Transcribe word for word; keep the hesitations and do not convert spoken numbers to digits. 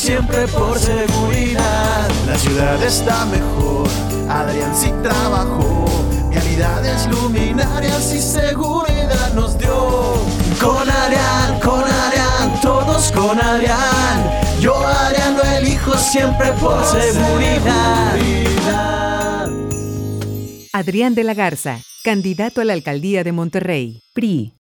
siempre por seguridad. La ciudad está mejor, Adrián sí trabajó, vialidades, luminarias y seguridad nos dio. Con Adrián, con Adrián, todos con Adrián. Yo a Adrián lo elijo siempre por seguridad. Adrián de la Garza, candidato a la alcaldía de Monterrey, P R I.